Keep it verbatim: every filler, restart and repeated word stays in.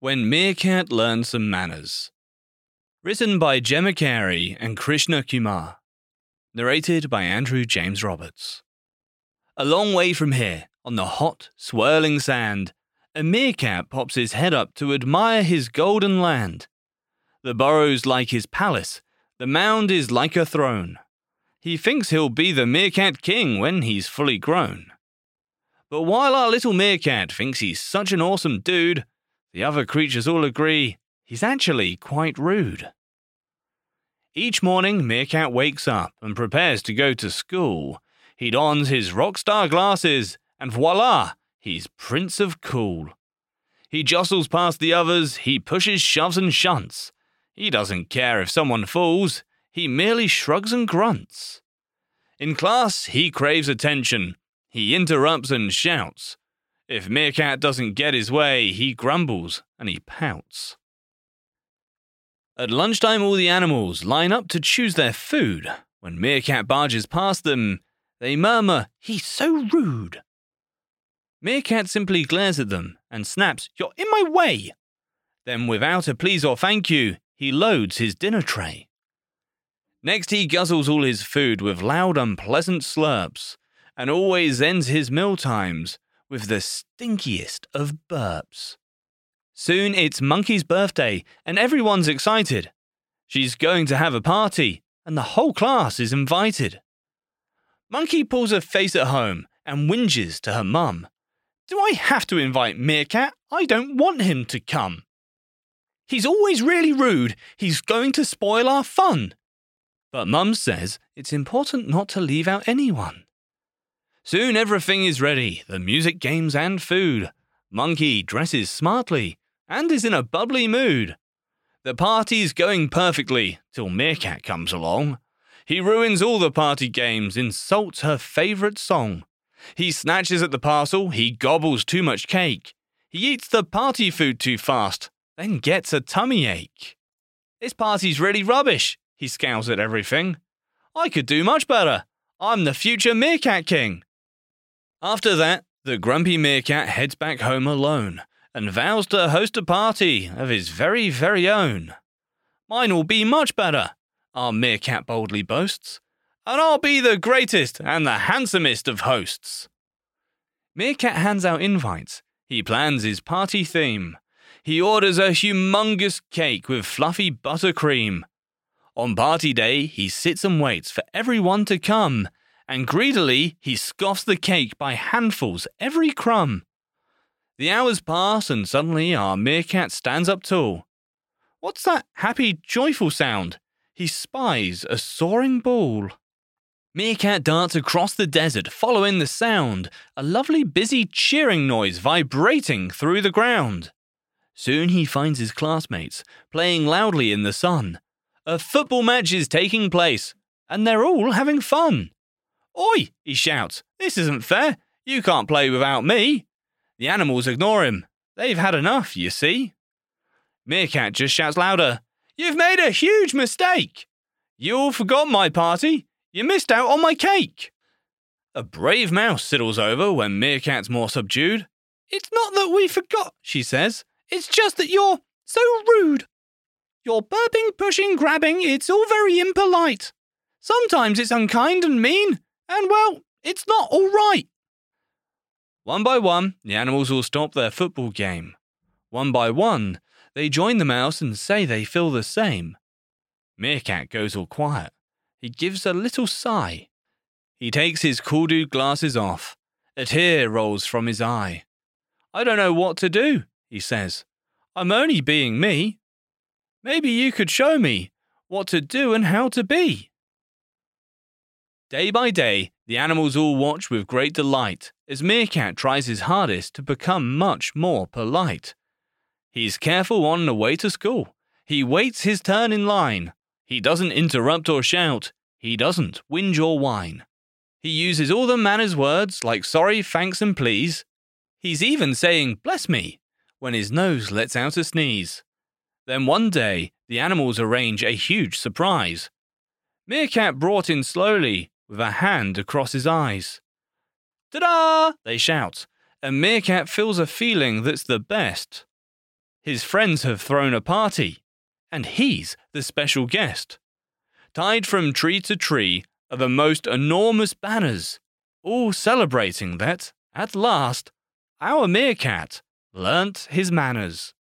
When Meerkat Learned Some Manners. Written by Gemma Carey and Krishna Kumar. Narrated by Andrew James Roberts. A long way from here, on the hot, swirling sand, a meerkat pops his head up to admire his golden land. The burrow's like his palace, the mound is like a throne. He thinks he'll be the meerkat king when he's fully grown. But while our little meerkat thinks he's such an awesome dude, the other creatures all agree he's actually quite rude. Each morning, Meerkat wakes up and prepares to go to school. He dons his rock star glasses, and voila, he's Prince of Cool. He jostles past the others, he pushes, shoves and shunts. He doesn't care if someone falls, he merely shrugs and grunts. In class, he craves attention. He interrupts and shouts. If Meerkat doesn't get his way, he grumbles and he pouts. At lunchtime, all the animals line up to choose their food. When Meerkat barges past them, they murmur, "He's so rude." Meerkat simply glares at them and snaps, "You're in my way." Then, without a please or thank you, he loads his dinner tray. Next, he guzzles all his food with loud, unpleasant slurps, and always ends his meal times with the stinkiest of burps. Soon it's Monkey's birthday, and everyone's excited. She's going to have a party, and the whole class is invited. Monkey pulls her face at home and whinges to her mum. "Do I have to invite Meerkat? I don't want him to come. He's always really rude. He's going to spoil our fun." But Mum says it's important not to leave out anyone. Soon everything is ready, the music, games and food. Monkey dresses smartly and is in a bubbly mood. The party's going perfectly till Meerkat comes along. He ruins all the party games, insults her favourite song. He snatches at the parcel, he gobbles too much cake. He eats the party food too fast, then gets a tummy ache. "This party's really rubbish," he scowls at everything. "I could do much better. I'm the future Meerkat King." After that, the grumpy meerkat heads back home alone and vows to host a party of his very, very own. "Mine will be much better," our meerkat boldly boasts, "and I'll be the greatest and the handsomest of hosts." Meerkat hands out invites. He plans his party theme. He orders a humongous cake with fluffy buttercream. On party day, he sits and waits for everyone to come, and greedily he scoffs the cake by handfuls every crumb. The hours pass and suddenly our meerkat stands up tall. What's that happy, joyful sound? He spies a soaring ball. Meerkat darts across the desert following the sound, a lovely busy cheering noise vibrating through the ground. Soon he finds his classmates playing loudly in the sun. A football match is taking place, and they're all having fun. "Oi," he shouts, "this isn't fair. You can't play without me." The animals ignore him. They've had enough, you see. Meerkat just shouts louder, "You've made a huge mistake. You all forgot my party. You missed out on my cake." A brave mouse sidles over when Meerkat's more subdued. "It's not that we forgot," she says. "It's just that you're so rude. You're burping, pushing, grabbing, it's all very impolite. Sometimes it's unkind and mean, and well, it's not all right." One by one, the animals all stop their football game. One by one, they join the mouse and say they feel the same. Meerkat goes all quiet. He gives a little sigh. He takes his cool dude glasses off. A tear rolls from his eye. "I don't know what to do," he says. "I'm only being me. Maybe you could show me what to do and how to be." Day by day, the animals all watch with great delight as Meerkat tries his hardest to become much more polite. He's careful on the way to school. He waits his turn in line. He doesn't interrupt or shout. He doesn't whinge or whine. He uses all the manners words like sorry, thanks and please. He's even saying bless me when his nose lets out a sneeze. Then one day, the animals arrange a huge surprise. Meerkat brought in slowly with a hand across his eyes. "Ta-da!" they shout, and Meerkat feels a feeling that's the best. His friends have thrown a party, and he's the special guest. Tied from tree to tree are the most enormous banners, all celebrating that, at last, our meerkat learnt his manners.